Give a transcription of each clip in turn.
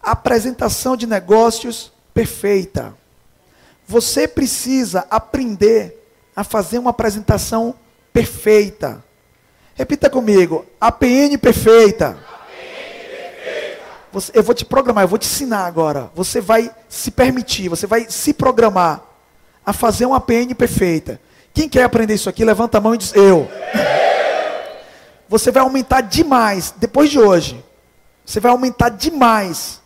apresentação de negócios perfeita. Você precisa aprender a fazer uma apresentação perfeita. Repita comigo, APN perfeita. Eu vou te programar, eu vou te ensinar agora. Você vai se permitir, você vai se programar a fazer uma APN perfeita. Quem quer aprender isso aqui, levanta a mão e diz, eu. Você vai aumentar demais, depois de hoje. Você vai aumentar demais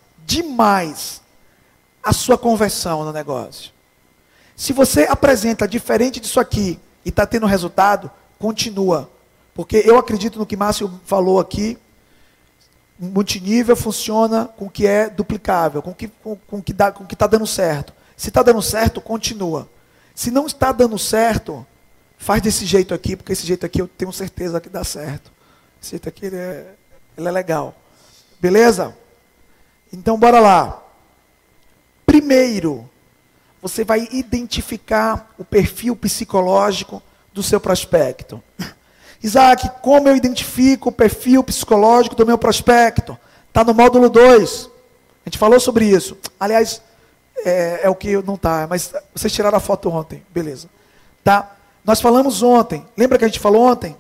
a sua conversão no negócio. Se você apresenta diferente disso aqui e está tendo resultado, continua. Porque eu acredito no que Márcio falou aqui. Multinível funciona com o que é duplicável, com o que está dando certo. Se está dando certo, continua. Se não está dando certo, faz desse jeito aqui, porque esse jeito aqui eu tenho certeza que dá certo. Esse jeito aqui ele é legal. Beleza? Então bora lá. Primeiro, você vai identificar o perfil psicológico do seu prospecto. Isaac, como eu identifico o perfil psicológico do meu prospecto? Está no módulo 2. A gente falou sobre isso. Aliás, é o que não está, mas vocês tiraram a foto ontem. Beleza. Tá? Nós falamos ontem. Lembra que a gente falou ontem?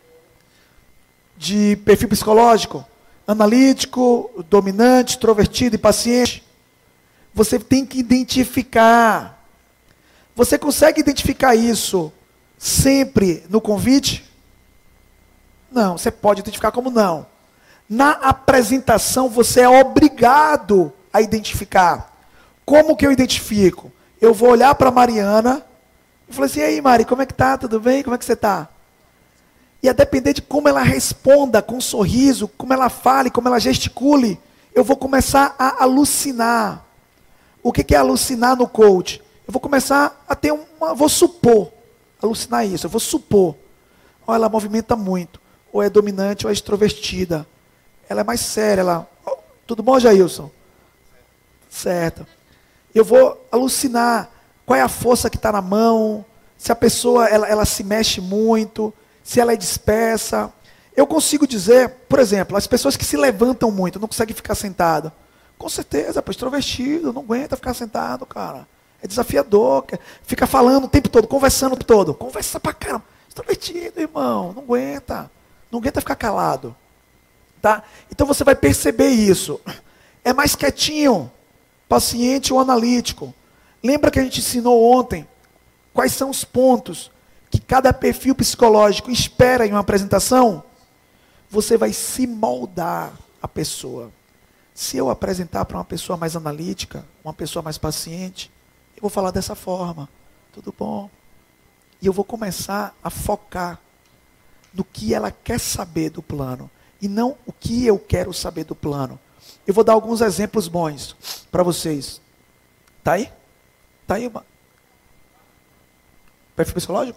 De perfil psicológico? Analítico, dominante, extrovertido e paciente. Você tem que identificar. Você consegue identificar isso sempre no convite? Não, você pode identificar como não. Na apresentação, você é obrigado a identificar. Como que eu identifico? Eu vou olhar para a Mariana e falar assim, e aí Mari, como é que tá? Tudo bem? Como é que você tá? E a depender de como ela responda com um sorriso, como ela fale, como ela gesticule, eu vou começar a alucinar. O que é alucinar no coach? Eu vou começar a ter vou supor, alucinar isso, eu vou supor. Olha, ela movimenta muito. Ou é dominante ou é extrovertida. Ela é mais séria. Tudo bom, Jailson? Certo. Eu vou alucinar qual é a força que está na mão, se a pessoa ela se mexe muito, se ela é dispersa. Eu consigo dizer, por exemplo, as pessoas que se levantam muito, não conseguem ficar sentado. Com certeza, extrovertido, não aguenta ficar sentado, cara. É desafiador, fica falando o tempo todo, conversando o tempo todo. Conversa pra caramba. Extrovertido, irmão, não aguenta. Não aguenta ficar calado. Tá? Então você vai perceber isso. É mais quietinho, paciente ou analítico. Lembra que a gente ensinou ontem quais são os pontos que cada perfil psicológico espera em uma apresentação? Você vai se moldar a pessoa. Se eu apresentar para uma pessoa mais analítica, uma pessoa mais paciente, eu vou falar dessa forma. Tudo bom? E eu vou começar a focar no que ela quer saber do plano, e não o que eu quero saber do plano. Eu vou dar alguns exemplos bons para vocês. Tá aí? Tá aí uma... Perfil psicológico?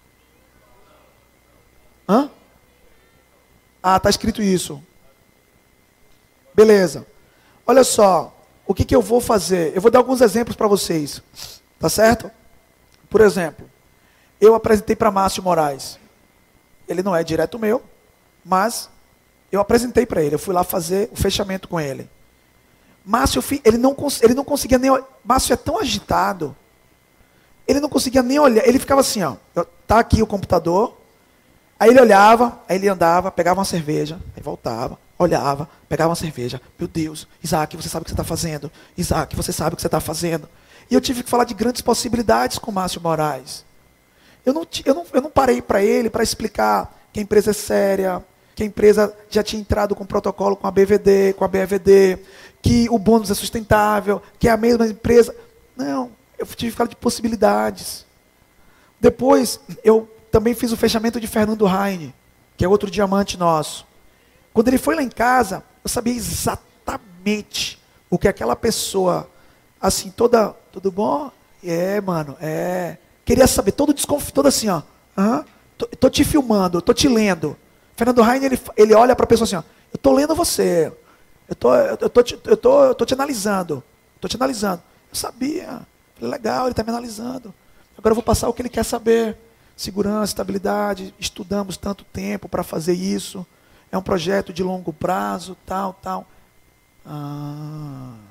Hã? Ah, tá escrito isso. Beleza. Olha só, o que eu vou fazer? Eu vou dar alguns exemplos para vocês. Tá certo? Por exemplo, eu apresentei para Márcio Moraes. Ele não é direto meu, mas eu apresentei para ele. Eu fui lá fazer o fechamento com ele. Márcio, ele não conseguia nem... Márcio é tão agitado. Ele não conseguia nem olhar. Ele ficava assim, ó. Tá aqui o computador. Aí ele olhava, aí ele andava, pegava uma cerveja, aí voltava, olhava, pegava uma cerveja. Meu Deus, Isaac, você sabe o que você está fazendo. Isaac, você sabe o que você está fazendo. E eu tive que falar de grandes possibilidades com o Márcio Moraes. Eu não parei para ele para explicar que a empresa é séria, que a empresa já tinha entrado com protocolo com a BVD, com a BVD, que o bônus é sustentável, que é a mesma empresa. Não, eu tive que falar de possibilidades. Depois, eu também fiz o fechamento de Fernando Heine, que é outro diamante nosso. Quando ele foi lá em casa, eu sabia exatamente o que aquela pessoa, assim, tudo bom? Mano, queria saber, todo desconfiado, todo assim, ó. Tô te filmando, tô te lendo. Fernando Heine, ele olha para a pessoa assim, ó. Eu tô lendo você. Eu tô te analisando. Tô te analisando. Eu sabia. Falei, legal, ele está me analisando. Agora eu vou passar o que ele quer saber. Segurança, estabilidade. Estudamos tanto tempo para fazer isso. É um projeto de longo prazo, tal.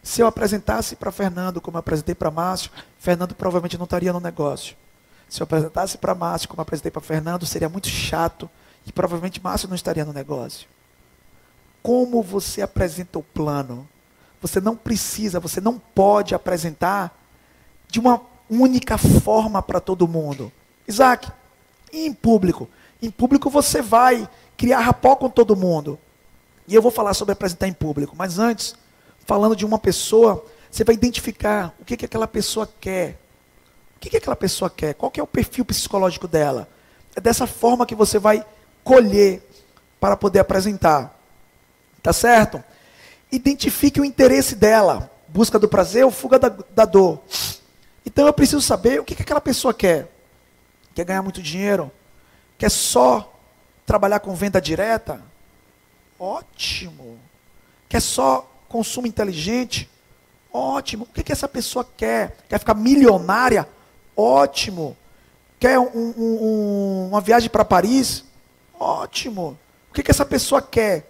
Se eu apresentasse para Fernando como eu apresentei para Márcio, Fernando provavelmente não estaria no negócio. Se eu apresentasse para Márcio como eu apresentei para Fernando, seria muito chato e provavelmente Márcio não estaria no negócio. Como você apresenta o plano? Você não precisa, você não pode apresentar de uma única forma para todo mundo. Isaac, e em público? Em público você vai criar rapport com todo mundo. E eu vou falar sobre apresentar em público. Mas antes, falando de uma pessoa, você vai identificar o que aquela pessoa quer. O que aquela pessoa quer? Qual que é o perfil psicológico dela? É dessa forma que você vai colher para poder apresentar. Tá certo? Identifique o interesse dela. Busca do prazer ou fuga da dor. Então eu preciso saber o que aquela pessoa quer. Quer ganhar muito dinheiro? Quer só trabalhar com venda direta? Ótimo. Quer só consumo inteligente? Ótimo. O que essa pessoa quer? Quer ficar milionária? Ótimo. Quer uma viagem para Paris? Ótimo. O que essa pessoa quer?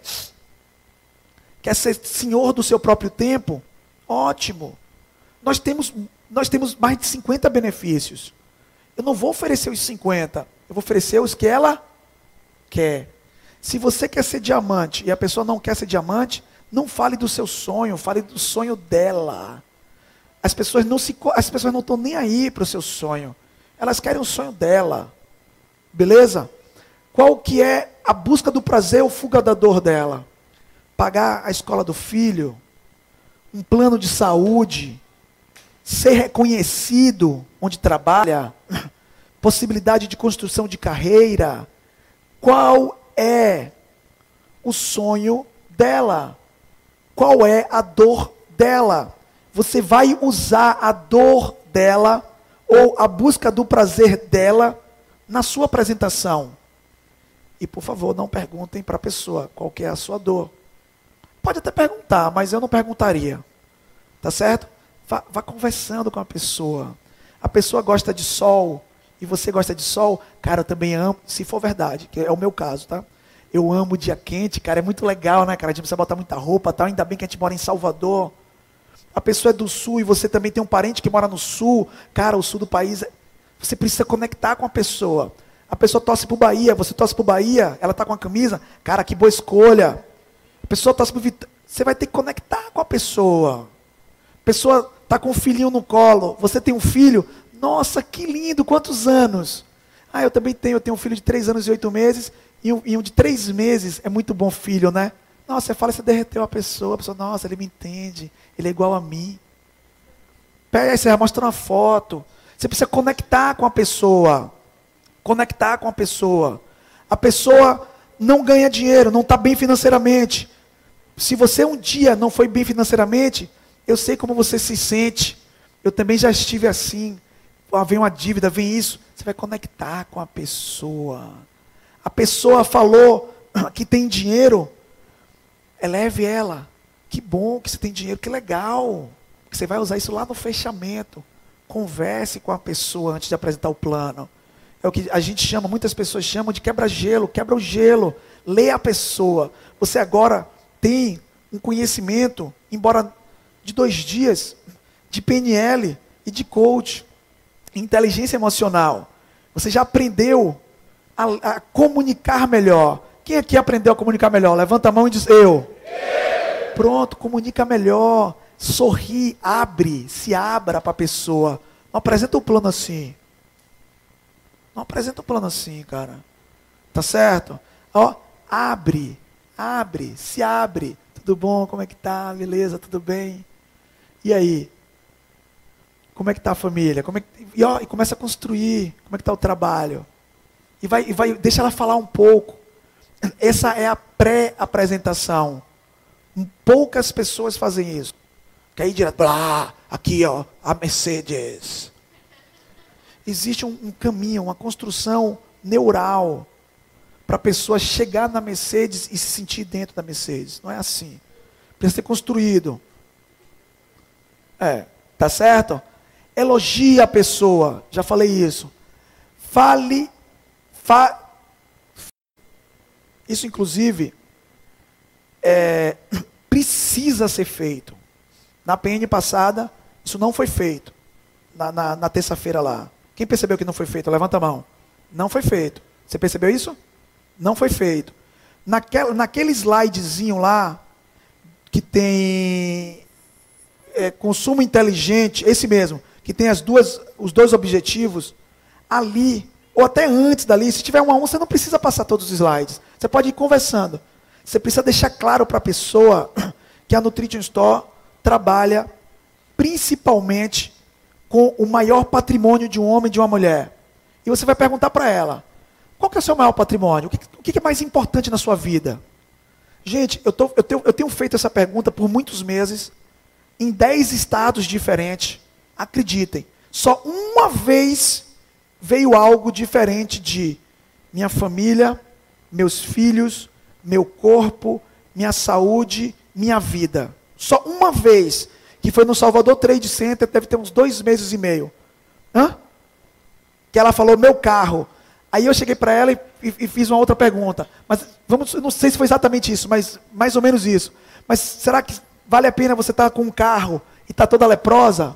Quer ser senhor do seu próprio tempo? Ótimo. Nós temos mais de 50 benefícios. Eu não vou oferecer os 50. Eu vou oferecer os que ela quer. Se você quer ser diamante e a pessoa não quer ser diamante, não fale do seu sonho, fale do sonho dela. As pessoas não estão nem aí para o seu sonho. Elas querem o sonho dela. Beleza? Qual que é a busca do prazer ou fuga da dor dela? Pagar a escola do filho, um plano de saúde, ser reconhecido onde trabalha, possibilidade de construção de carreira. Qual é o sonho dela? Qual é a dor dela? Você vai usar a dor dela ou a busca do prazer dela na sua apresentação. E, por favor, não perguntem para a pessoa qual que é a sua dor. Pode até perguntar, mas eu não perguntaria. Tá certo? Vá conversando com a pessoa. A pessoa gosta de sol e você gosta de sol. Cara, eu também amo, se for verdade, que é o meu caso, tá? Eu amo o dia quente, cara, é muito legal, né, cara? A gente precisa botar muita roupa, tal. Ainda bem que a gente mora em Salvador. A pessoa é do sul e você também tem um parente que mora no sul. Cara, o sul do país, você precisa conectar com a pessoa. A pessoa torce pro Bahia, você torce pro Bahia, ela tá com a camisa. Cara, que boa escolha. A pessoa torce pro Vitória. Você vai ter que conectar com a pessoa. A pessoa tá com um filhinho no colo, você tem um filho. Nossa, que lindo, quantos anos? Ah, eu também tenho um filho de 3 anos e 8 meses, e um de 3 meses, é muito bom filho, né? Nossa, você fala, você derreteu a pessoa, nossa, ele me entende, ele é igual a mim. Pega aí, você vai mostrar uma foto. Você precisa conectar com a pessoa. Conectar com a pessoa. A pessoa não ganha dinheiro, não está bem financeiramente. Se você um dia não foi bem financeiramente, eu sei como você se sente. Eu também já estive assim. Vem uma dívida, vem isso. Você vai conectar com a pessoa. A pessoa falou que tem dinheiro. Eleve ela. Que bom que você tem dinheiro, que legal. Que você vai usar isso lá no fechamento. Converse com a pessoa antes de apresentar o plano. É o que a gente chama, muitas pessoas chamam de quebra-gelo. Quebra o gelo. Lê a pessoa. Você agora tem um conhecimento, embora de 2 dias, de PNL e de coach, inteligência emocional. Você já aprendeu a comunicar melhor. Quem aqui aprendeu a comunicar melhor? Levanta a mão e diz, eu. Pronto, comunica melhor. Sorri, abre, se abra para a pessoa. Não apresenta o plano assim. Não apresenta o plano assim, cara. Tá certo? Ó, abre, se abre. Tudo bom? Como é que tá? Beleza? Tudo bem? E aí? Como é que tá a família? E começa a construir. Como é que tá o trabalho? E vai, deixa ela falar um pouco. Essa é a pré-apresentação. Poucas pessoas fazem isso. Que aí direto, aqui ó, a Mercedes. Existe um caminho, uma construção neural para a pessoa chegar na Mercedes e se sentir dentro da Mercedes. Não é assim. Precisa ser construído. Tá certo? Elogie a pessoa. Já falei isso. Isso, inclusive, precisa ser feito. Na PN passada, isso não foi feito. Na terça-feira lá. Quem percebeu que não foi feito? Levanta a mão. Não foi feito. Você percebeu isso? Não foi feito. Naquele slidezinho lá, que tem consumo inteligente, esse mesmo, que tem os dois objetivos, ali, ou até antes dali, se tiver um a um, você não precisa passar todos os slides. Você pode ir conversando. Você precisa deixar claro para a pessoa que a Nutrition Store trabalha principalmente com o maior patrimônio de um homem e de uma mulher. E você vai perguntar para ela, qual que é o seu maior patrimônio? O que é mais importante na sua vida? Gente, eu tenho feito essa pergunta por muitos meses, em 10 estados diferentes. Acreditem, só uma vez veio algo diferente de minha família, meus filhos, meu corpo, minha saúde, minha vida. Só uma vez, que foi no Salvador Trade Center, deve ter uns 2 meses e meio. Que ela falou, meu carro. Aí eu cheguei para ela e fiz uma outra pergunta. Mas eu não sei se foi exatamente isso, mas mais ou menos isso. Mas será que vale a pena você estar com um carro e estar toda leprosa?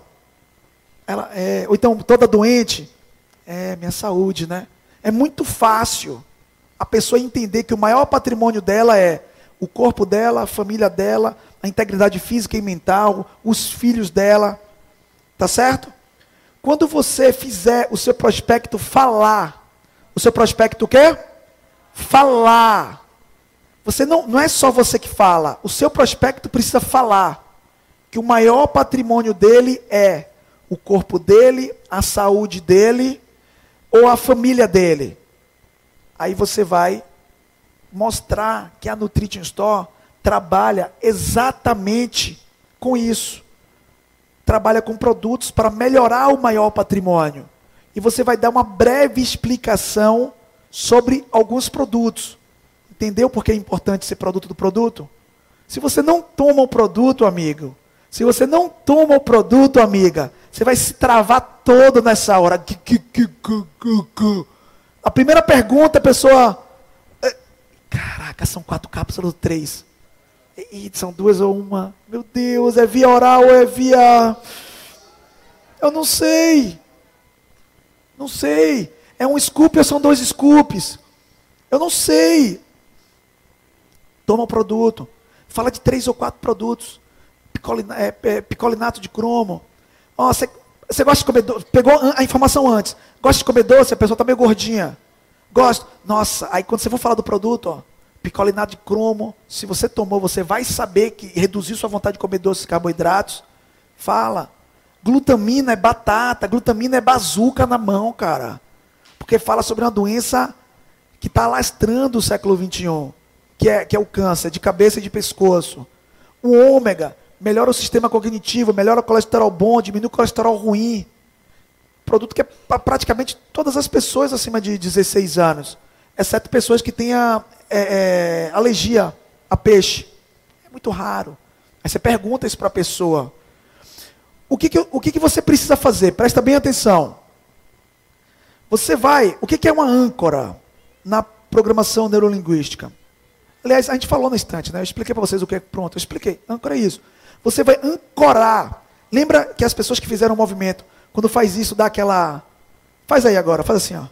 Ou então toda doente? Minha saúde, né? É muito fácil a pessoa entender que o maior patrimônio dela é o corpo dela, a família dela, a integridade física e mental, os filhos dela. Tá certo? Quando você fizer o seu prospecto falar, o seu prospecto o quê? Falar. Você não é só você que fala, o seu prospecto precisa falar que o maior patrimônio dele é o corpo dele, a saúde dele ou a família dele. Aí você vai mostrar que a Nutrition Store trabalha exatamente com isso. Trabalha com produtos para melhorar o maior patrimônio. E você vai dar uma breve explicação sobre alguns produtos. Entendeu por que é importante ser produto do produto? Se você não toma o produto, amigo, se você não toma o produto, amiga, você vai se travar todo nessa hora. A primeira pergunta, a pessoa... Caraca, são 4 cápsulas ou 3? E são 2 ou 1? Meu Deus, é via oral ou é via... Eu não sei. Não sei. É um scoop ou são 2 scoops? Eu não sei. Toma o produto. Fala de 3 ou 4 produtos. Picolinato de cromo. Você gosta de comer doce? Pegou a informação antes. Gosta de comer doce? A pessoa está meio gordinha. Gosto. Nossa, aí quando você for falar do produto, picolinato de cromo, se você tomou, você vai saber que reduziu sua vontade de comer doces e carboidratos. Fala. Glutamina é batata, glutamina é bazuca na mão, cara. Porque fala sobre uma doença que está alastrando o século XXI, que é o câncer de cabeça e de pescoço. O ômega melhora o sistema cognitivo, melhora o colesterol bom, diminui o colesterol ruim. Produto que é para praticamente todas as pessoas acima de 16 anos, exceto pessoas que têm alergia a peixe. É muito raro. Aí você pergunta isso para a pessoa. O que você precisa fazer? Presta bem atenção. O que é uma âncora na programação neurolinguística? Aliás, a gente falou no instante, né? Eu expliquei para vocês o que é. Pronto, eu expliquei. Âncora é isso. Você vai ancorar. Lembra que as pessoas que fizeram o movimento, quando faz isso, dá aquela... Faz aí agora, faz assim, ó.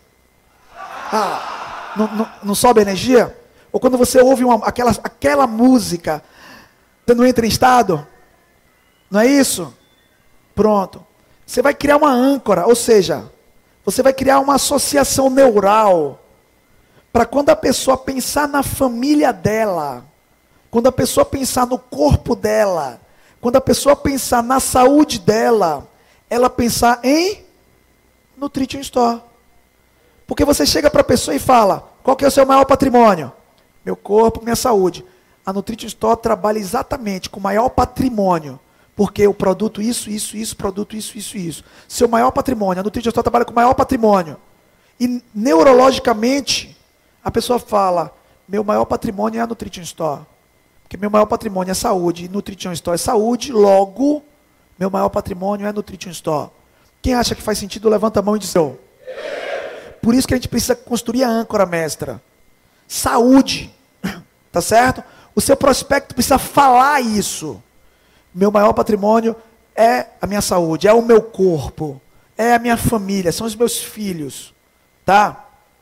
Não sobe a energia? Ou quando você ouve aquela música, você não entra em estado? Não é isso? Pronto. Você vai criar uma âncora, ou seja, você vai criar uma associação neural para quando a pessoa pensar na família dela, quando a pessoa pensar no corpo dela, quando a pessoa pensar na saúde dela, ela pensar em Nutrition Store. Porque você chega para a pessoa e fala, qual que é o seu maior patrimônio? Meu corpo, minha saúde. A Nutrition Store trabalha exatamente com o maior patrimônio. Porque o produto isso, produto isso. Seu maior patrimônio, a Nutrition Store trabalha com o maior patrimônio. E neurologicamente, a pessoa fala, meu maior patrimônio é a Nutrition Store. Porque meu maior patrimônio é saúde, e Nutrition Store é saúde, logo, meu maior patrimônio é a Nutrition Store. Quem acha que faz sentido, levanta a mão e diz, eu. Por isso que a gente precisa construir a âncora mestra. Saúde, tá certo? O seu prospecto precisa falar isso. Meu maior patrimônio é a minha saúde, é o meu corpo, é a minha família, são os meus filhos. Tá?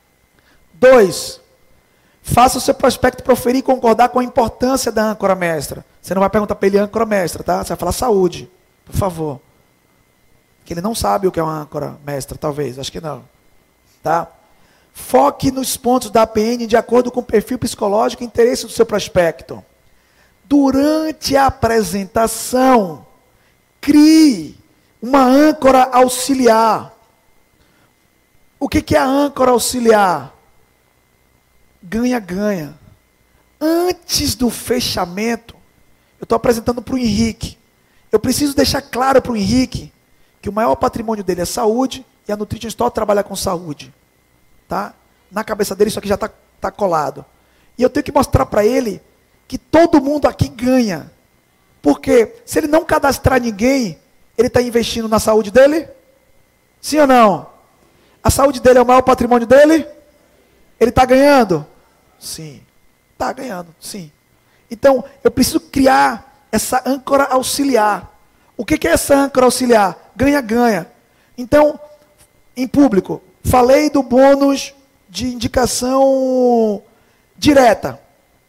2. Faça o seu prospecto proferir e concordar com a importância da âncora mestra. Você não vai perguntar para ele âncora mestra, tá? Você vai falar saúde, por favor. Que ele não sabe o que é uma âncora mestra, talvez, acho que não. Tá? Foque nos pontos da APN de acordo com o perfil psicológico e interesse do seu prospecto. Durante a apresentação, crie uma âncora auxiliar. O que é a âncora auxiliar? Ganha-ganha. Antes do fechamento, eu estou apresentando para o Henrique. Eu preciso deixar claro para o Henrique que o maior patrimônio dele é saúde e a Nutrition Store trabalha com saúde. Tá? Na cabeça dele isso aqui já está colado. E eu tenho que mostrar para ele que todo mundo aqui ganha. Porque se ele não cadastrar ninguém, ele está investindo na saúde dele? Sim ou não? A saúde dele é o maior patrimônio dele? Ele está ganhando? Sim. Está ganhando, sim. Então, eu preciso criar essa âncora auxiliar. O que é essa âncora auxiliar? Ganha-ganha. Então, em público, falei do bônus de indicação direta.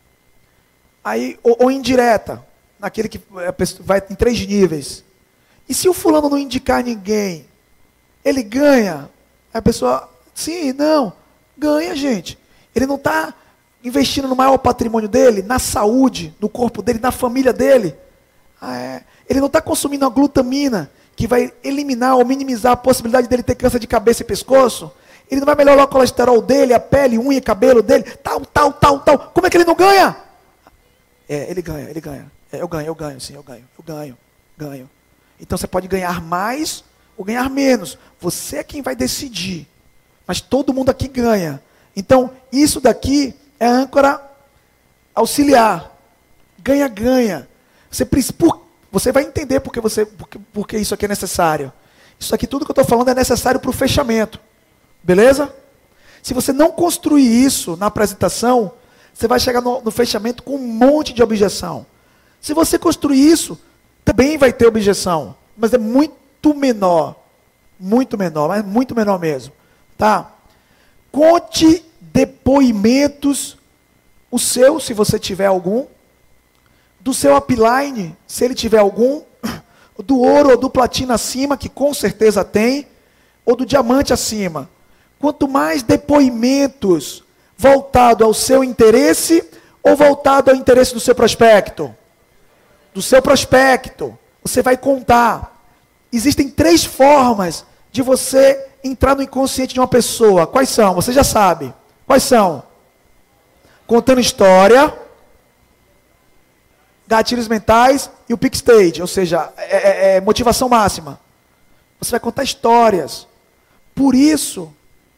Aí, ou indireta. Naquele que vai em 3 níveis. E se o fulano não indicar ninguém, ele ganha? A pessoa, sim, não, ganha, gente. Ele não está investindo no maior patrimônio dele, na saúde, no corpo dele, na família dele. Ele não está consumindo a glutamina, que vai eliminar ou minimizar a possibilidade dele ter câncer de cabeça e pescoço. Ele não vai melhorar o colesterol dele, a pele, unha, cabelo dele, tal. Como é que ele não ganha? Ele ganha. Eu ganho, sim, eu ganho. Então você pode ganhar mais ou ganhar menos. Você é quem vai decidir. Mas todo mundo aqui ganha. Então, isso daqui é a âncora auxiliar. Ganha-ganha. Você vai entender porque isso aqui é necessário. Isso aqui, tudo que eu estou falando é necessário para o fechamento. Beleza? Se você não construir isso na apresentação, você vai chegar no fechamento com um monte de objeção. Se você construir isso, também vai ter objeção. Mas é muito menor. Muito menor, mas muito menor mesmo. Tá? Conte depoimentos, o seu, se você tiver algum, do seu upline, se ele tiver algum, do ouro ou do platina acima, que com certeza tem, ou do diamante acima. Quanto mais depoimentos voltado ao seu interesse ou voltado ao interesse do seu prospecto? Do seu prospecto. Você vai contar. Existem 3 formas de você entrar no inconsciente de uma pessoa. Quais são? Você já sabe. Quais são? Contando história, gatilhos mentais e o peak stage, ou seja, motivação máxima. Você vai contar histórias. Por isso,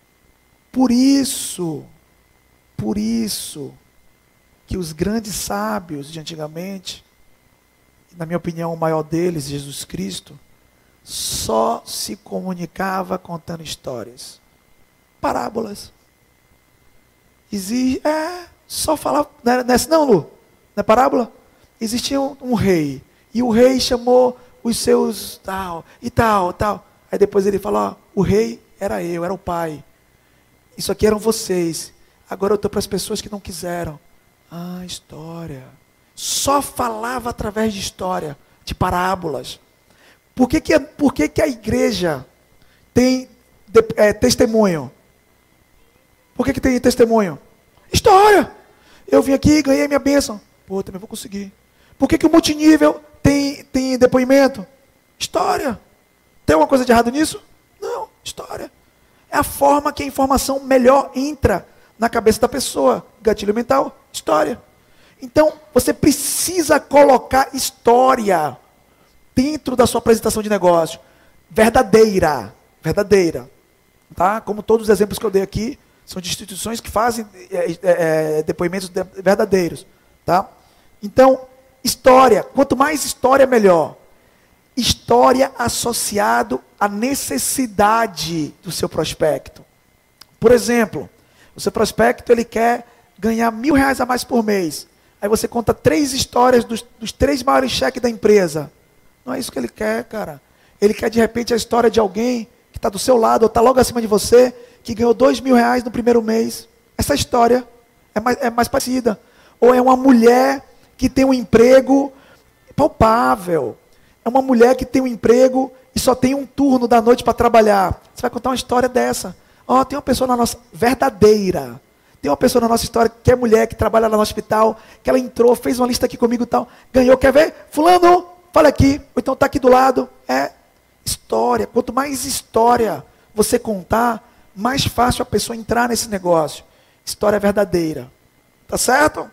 que os grandes sábios de antigamente, na minha opinião, o maior deles, Jesus Cristo, só se comunicava contando histórias. Parábolas. Só falava. Não é assim não, Lu? Não é parábola? Existia um rei. E o rei chamou os seus tal. Aí depois ele falou, o rei era eu, era o pai. Isso aqui eram vocês. Agora eu estou para as pessoas que não quiseram. História. Só falava através de história, de parábolas. Por que a igreja tem testemunho? Por que tem testemunho? História. Eu vim aqui e ganhei minha bênção. Também vou conseguir. Por que o multinível tem depoimento? História. Tem alguma coisa de errado nisso? Não, história. É a forma que a informação melhor entra na cabeça da pessoa. Gatilho mental, história. Então, você precisa colocar história dentro da sua apresentação de negócio. Verdadeira. Tá? Como todos os exemplos que eu dei aqui, são de instituições que fazem depoimentos verdadeiros. Tá? Então, história. Quanto mais história, melhor. História associado à necessidade do seu prospecto. Por exemplo, o seu prospecto ele quer ganhar R$1.000 a mais por mês. Aí você conta 3 histórias dos 3 maiores cheques da empresa. Não é isso que ele quer, cara. Ele quer, de repente, a história de alguém que está do seu lado, ou está logo acima de você, que ganhou R$ 2.000 no primeiro mês. Essa história é mais parecida. Ou é uma mulher que tem um emprego palpável. É uma mulher que tem um emprego e só tem um turno da noite para trabalhar. Você vai contar uma história dessa. Ó, tem uma pessoa na nossa... verdadeira. Tem uma pessoa na nossa história que é mulher, que trabalha lá no hospital, que ela entrou, fez uma lista aqui comigo e tal, ganhou, quer ver? Fulano, fala aqui, ou então está aqui do lado. É história. Quanto mais história você contar, mais fácil a pessoa entrar nesse negócio. História verdadeira. Tá certo?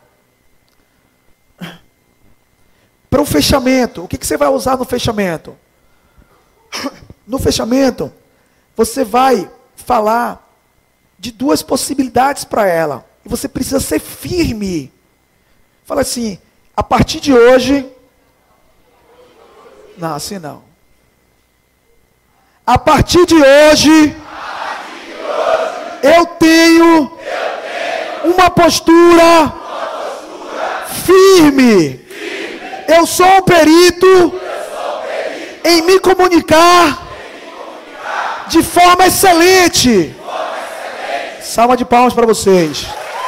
Para o fechamento, o que você vai usar no fechamento? No fechamento, você vai falar de duas possibilidades para ela. E você precisa ser firme. Fala assim, a partir de hoje... Não, assim não. A partir de hoje, eu tenho uma postura firme. Eu sou um perito em me comunicar de forma excelente. Salva de palmas para vocês.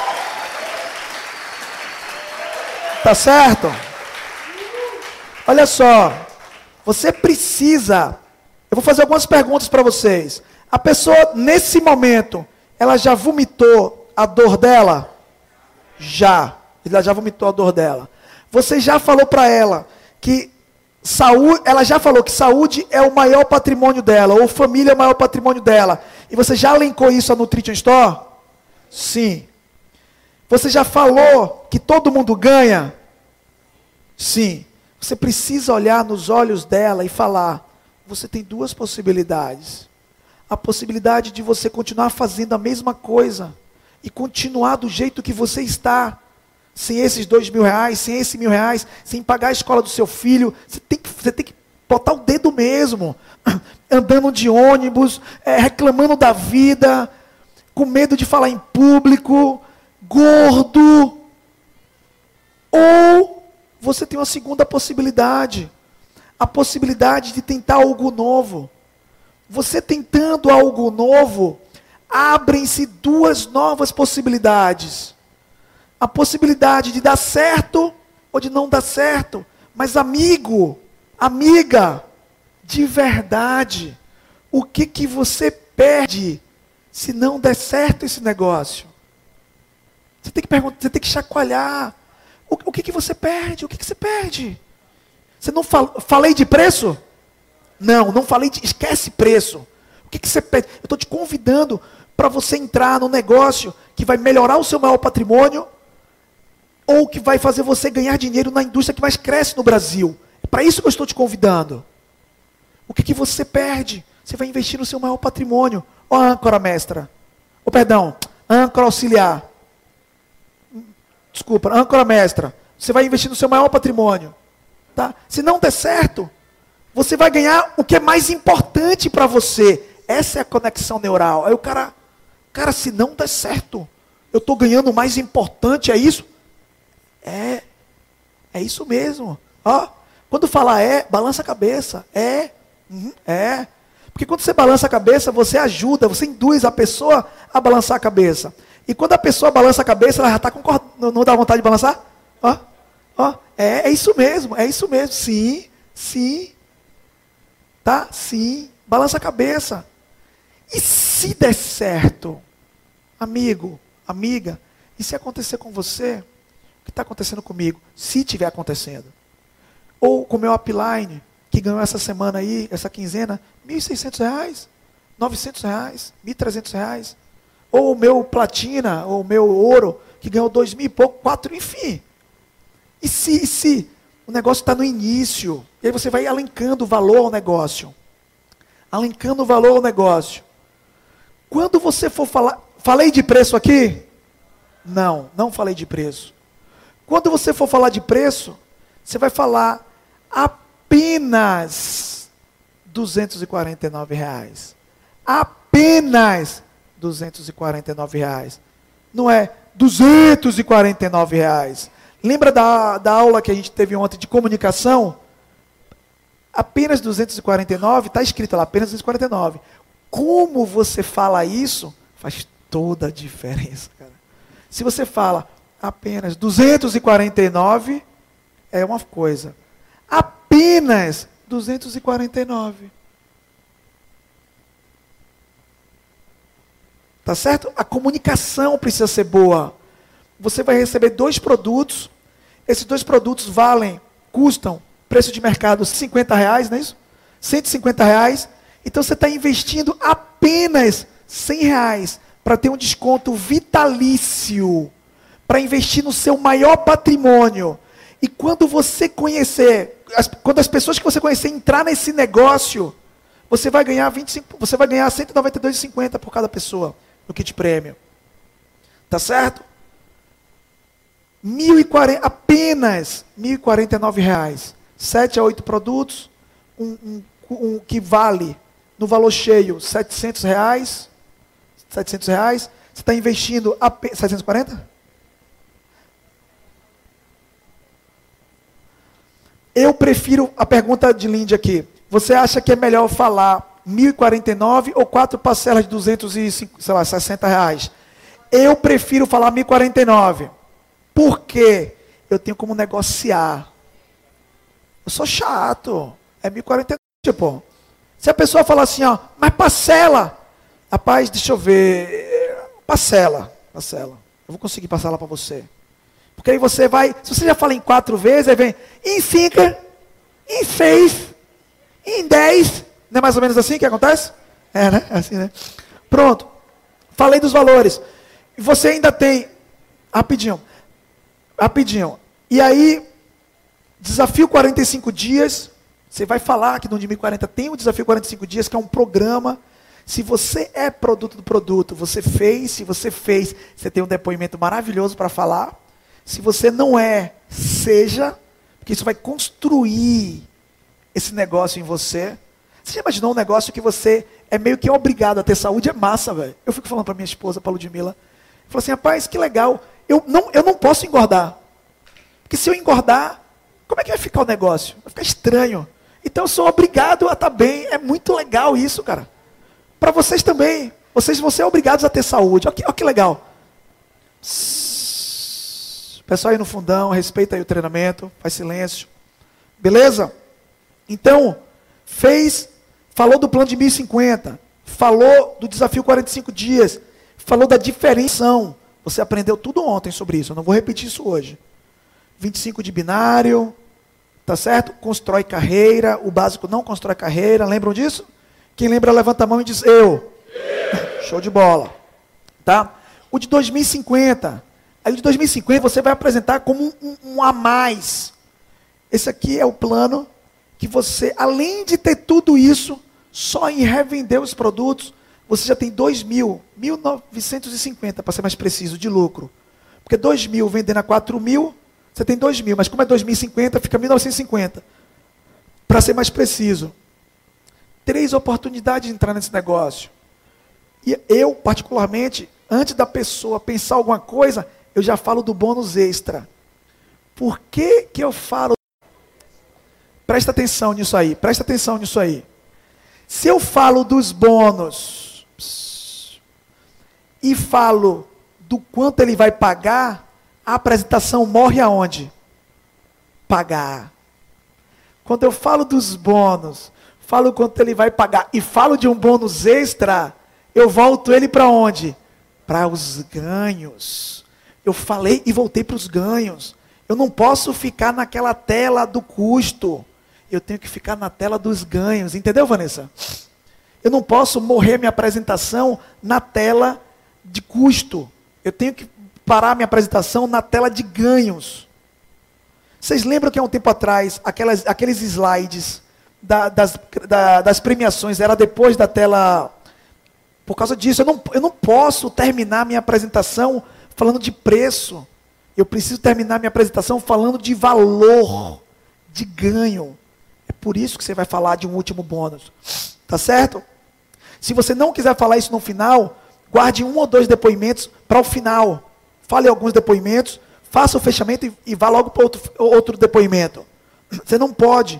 Tá certo? Olha só. Você precisa... Eu vou fazer algumas perguntas para vocês. A pessoa, nesse momento, ela já vomitou a dor dela? Já. Ela já vomitou a dor dela. Você já falou para ela que saúde, ela já falou que saúde é o maior patrimônio dela, ou família é o maior patrimônio dela. E você já elencou isso a Nutrition Store? Sim. Você já falou que todo mundo ganha? Sim. Você precisa olhar nos olhos dela e falar, você tem duas possibilidades. A possibilidade de você continuar fazendo a mesma coisa e continuar do jeito que você está, sem esses R$ 2.000, sem esses R$ 1.000, sem pagar a escola do seu filho. Você tem que botar o dedo mesmo, andando de ônibus, reclamando da vida, com medo de falar em público, gordo. Ou você tem uma segunda possibilidade, a possibilidade de tentar algo novo. Você tentando algo novo, abrem-se duas novas possibilidades. A possibilidade de dar certo ou de não dar certo. Mas amigo, amiga, de verdade, o que você perde se não der certo esse negócio? Você tem que perguntar, você tem que chacoalhar. O que você perde? O que você perde? Você não falei de preço? Não falei de... Esquece preço. O que você perde? Eu estou te convidando para você entrar no negócio que vai melhorar o seu maior patrimônio ou que vai fazer você ganhar dinheiro na indústria que mais cresce no Brasil. É para isso que eu estou te convidando. O que você perde? Você vai investir no seu maior patrimônio. Ó a âncora mestra. Âncora auxiliar. Desculpa, âncora mestra. Você vai investir no seu maior patrimônio. Tá? Se não der certo, você vai ganhar o que é mais importante para você. Essa é a conexão neural. Aí o cara, se não der certo, eu estou ganhando o mais importante, é isso? É isso mesmo. Ó, quando falar balança a cabeça. Porque quando você balança a cabeça, você ajuda, você induz a pessoa a balançar a cabeça. E quando a pessoa balança a cabeça, ela já está concordando. Não dá vontade de balançar? É isso mesmo, sim. Tá? Sim. Balança a cabeça. E se der certo, amigo, amiga, e se acontecer com você, o que está acontecendo comigo? Se estiver acontecendo. Ou com o meu upline, que ganhou essa semana aí, essa quinzena, R$1.600, R$900, R$1.300. Ou o meu platina, ou o meu ouro, que ganhou 2.000 e pouco, 4, enfim. E se o negócio está no início, e aí você vai alencando o valor ao negócio. Alencando o valor ao negócio. Quando você for falar... Falei de preço aqui? Não falei de preço. Quando você for falar de preço, você vai falar apenas R$249. Apenas R$249. Não é R$249. Lembra da aula que a gente teve ontem de comunicação? Apenas 249, está escrito lá, apenas 249. Como você fala isso, faz toda a diferença, cara. Se você fala apenas 249, é uma coisa. Apenas 249. Tá certo? A comunicação precisa ser boa. Você vai receber 2 produtos. Esses 2 produtos custam, preço de mercado, R$50, não é isso? R$150. Então você está investindo apenas R$100 para ter um desconto vitalício, para investir no seu maior patrimônio. E quando você conhecer, quando as pessoas que você conhecer entrar nesse negócio, você vai ganhar R$192,50 por cada pessoa no kit prêmio. Tá certo? Apenas R$1.049. 7 a 8 produtos, que vale, no valor cheio, R$700. Você está investindo apenas 740? Eu prefiro a pergunta de Lindy aqui. Você acha que é melhor falar 1.049 ou 4 parcelas de R$260? Eu prefiro falar 1.049. Por quê? Eu tenho como negociar. Eu sou chato. É 1.049, pô. Se a pessoa falar assim, ó, mas parcela. Rapaz, deixa eu ver. Parcela. Eu vou conseguir parcelar para você. Porque aí você vai, se você já fala em 4 vezes, aí vem em 5, em 6, em 10. Não é mais ou menos assim que acontece? É, né? É assim, né? Pronto. Falei dos valores. E você ainda tem, rapidinho. E aí, desafio 45 dias. Você vai falar que no de 1040 tem o desafio 45 dias, que é um programa. Se você é produto do produto, você fez. Se você fez, você tem um depoimento maravilhoso para falar. Se você não é, seja, porque isso vai construir esse negócio em você. Você já imaginou um negócio que você é meio que obrigado a ter saúde? É massa, velho. Eu fico falando para minha esposa, para a Ludmilla. Falei assim, rapaz, que legal. Eu não posso engordar. Porque se eu engordar, como é que vai ficar o negócio? Vai ficar estranho. Então eu sou obrigado a estar bem. É muito legal isso, cara. Para vocês também. Vocês vão ser obrigados a ter saúde. Olha que legal. Pessoal aí no fundão, respeita aí o treinamento, faz silêncio. Beleza? Então, falou do plano de 1050, falou do desafio 45 dias, falou da diferenciação. Você aprendeu tudo ontem sobre isso, eu não vou repetir isso hoje. 25 de binário, tá certo? Constrói carreira, o básico não constrói carreira, lembram disso? Quem lembra, levanta a mão e diz, eu. Show de bola. Tá? O de 2050... Aí de 2050 você vai apresentar como um a mais. Esse aqui é o plano que você, além de ter tudo isso, só em revender os produtos, você já tem 1.950, para ser mais preciso, de lucro. Porque 2.000 vendendo a 4.000, você tem 2.000, mas como é 2050, fica 1.950. Para ser mais preciso. 3 oportunidades de entrar nesse negócio. E eu, particularmente, antes da pessoa pensar alguma coisa, eu já falo do bônus extra. Por que eu falo? Presta atenção nisso aí. Se eu falo dos bônus e falo do quanto ele vai pagar, a apresentação morre aonde? Pagar. Quando eu falo dos bônus, falo quanto ele vai pagar e falo de um bônus extra, eu volto ele para onde? Para os ganhos. Eu falei e voltei para os ganhos. Eu não posso ficar naquela tela do custo. Eu tenho que ficar na tela dos ganhos. Entendeu, Vanessa? Eu não posso morrer minha apresentação na tela de custo. Eu tenho que parar minha apresentação na tela de ganhos. Vocês lembram que há um tempo atrás, aqueles slides das premiações, era depois da tela... Por causa disso, eu não posso terminar minha apresentação falando de preço. Eu preciso terminar minha apresentação falando de valor, de ganho. É por isso que você vai falar de um último bônus. Tá certo? Se você não quiser falar isso no final, guarde 1 ou 2 depoimentos para o final. Fale alguns depoimentos, faça o fechamento e vá logo para outro depoimento. Você não pode.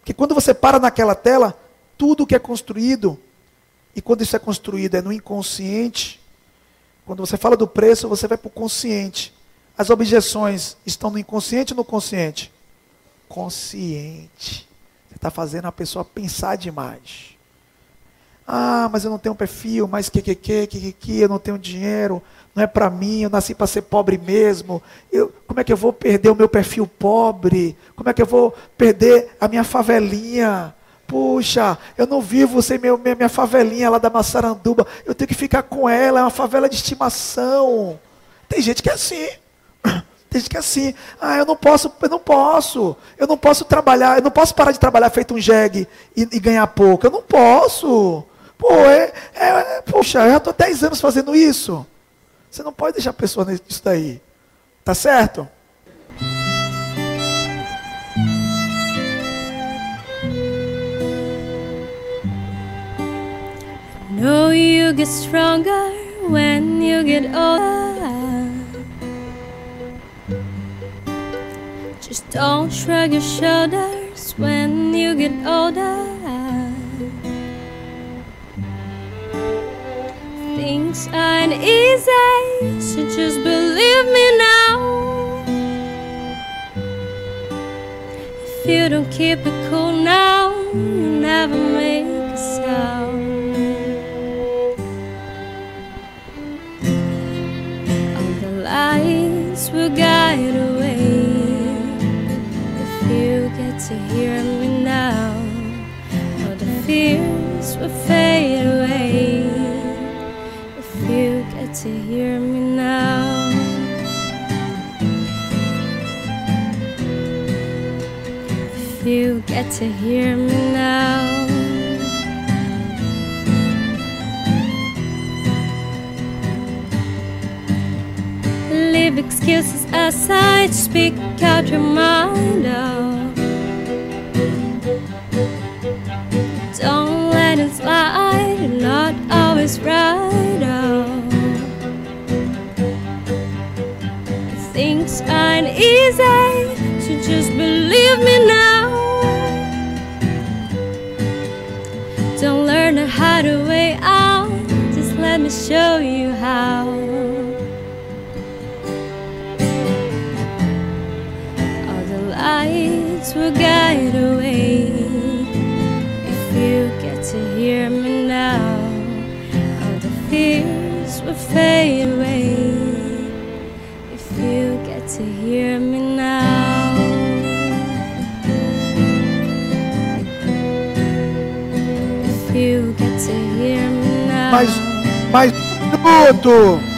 Porque quando você para naquela tela, tudo que é construído, e quando isso é construído é no inconsciente, quando você fala do preço, você vai para o consciente. As objeções estão no inconsciente ou no consciente? Consciente. Você está fazendo a pessoa pensar demais. Ah, mas eu não tenho perfil, mas eu não tenho dinheiro, não é para mim, eu nasci para ser pobre mesmo. Como é que eu vou perder o meu perfil pobre? Como é que eu vou perder a minha favelinha? Puxa, eu não vivo sem minha favelinha lá da Massaranduba, eu tenho que ficar com ela, é uma favela de estimação. Tem gente que é assim. Tem gente que é assim. Ah, eu não posso trabalhar, eu não posso parar de trabalhar feito um jegue e ganhar pouco. Eu não posso. Pô, puxa, eu já estou 10 anos fazendo isso. Você não pode deixar a pessoa nisso daí. Tá certo? No, you get stronger when you get older. Just don't shrug your shoulders when you get older. Things aren't easy, so just believe me now. If you don't keep it cool now, you'll never make a sound. All the lights will guide away. If you get to hear me now, all the fears will fade away. You get to hear me now. If you get to hear me now. Leave excuses aside, speak out your mind out. Don't let it slide, you're not always right. Things aren't easy, so just believe me now. Don't learn the hard way out, just let me show you how. All the lights will guide away. If you get to hear me now, all the fears will fade away. You get to hear me now. If you get to hear me now. Mais um minuto.